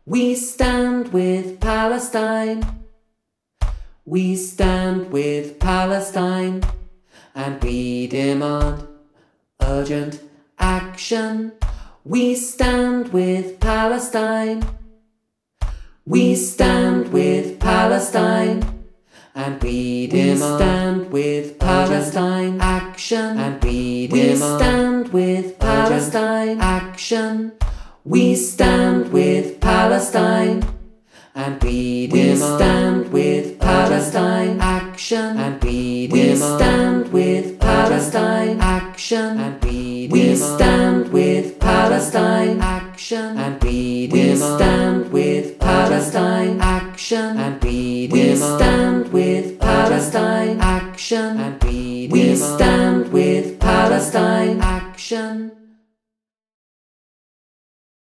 We stand with Palestine. We stand with Palestine, and we demand urgent action. We stand with Palestine. We stand with Palestine, and we demand with Palestine action. And we stand with Palestine action. We stand with Palestine, and we stand with Palestine action. And we stand with Palestine action. And we stand with Palestine action. And we stand